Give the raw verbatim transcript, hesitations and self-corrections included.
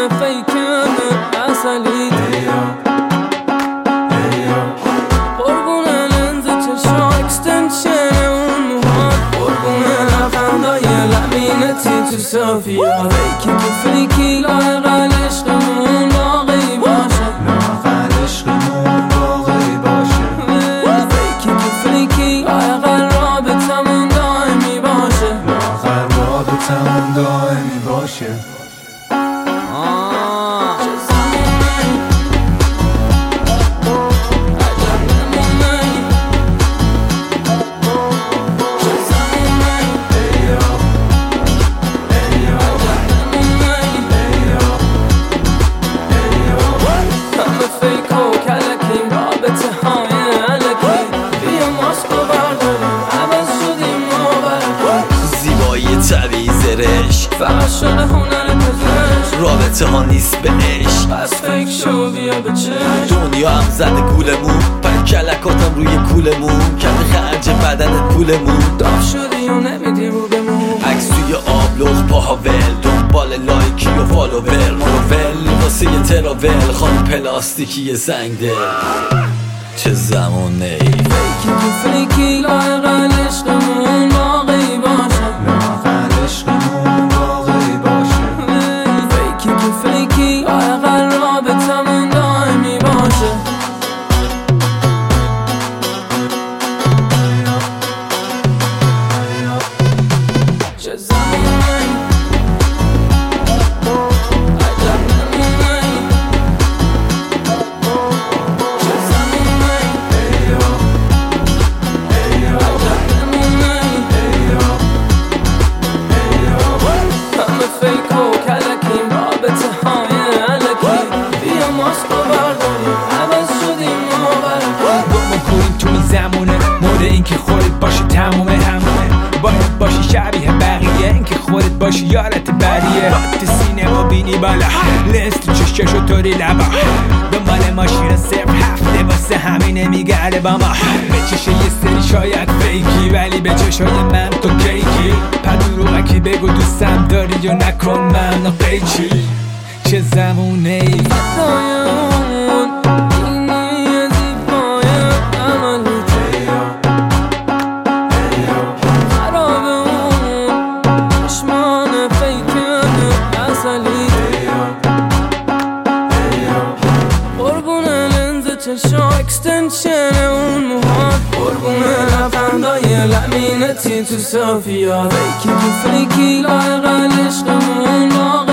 فیکن اصلی قربون لنز چشا اکستنشن اون موهات قربون لبخندای لبینتی تو صافیات فیکی که فیکی لااقل عشقمون باقی باشه لااقل عشقمون باقی باشه فیکی که فیکی لااقل رابطمون دائمی باشه لااقل رابطمون دائمی باشه طبیعی زرش فقط شده هنر پزشک رابطه ها نیست به عشق پس فکر شو بیا به چشم دنیا هم زده گولمون پر کلکاتم روی کولمون کرده خرج بدنت پولمون داغ شدی و نمیدی رو بمون عکس توی آبلوغ پاها ول دنبال لایکی و فالوور مروول واسه یه تراول خانم پلاستیکی زنگ دل چه زمونه ای فیکی که فیکی لااقل عشقمون باقی باشه لااقل عشقمون باقی باشه فیکی که فیکی لااقل رابطمون دائمی باشه چه زمونه ای این که خودت باشی تمومه همونه باید باشی شبیه بقیه این که خودت باشی یارت بریه رات سینما بینی بالا لنز تو چششو طوری لبا دنبال ماشین صرف هفته واسه همینه میگرده با ما به چشه یه سری شاید فیکی ولی به چشای من تو کیکی پدروغکی بگو دوستم داری یا نکن من قیچی چه زمونه ای چشا اکستنشن اون موهات قربون لبخندای لبینتی تو صافیات فیکی که فیکی لااقل عشقمون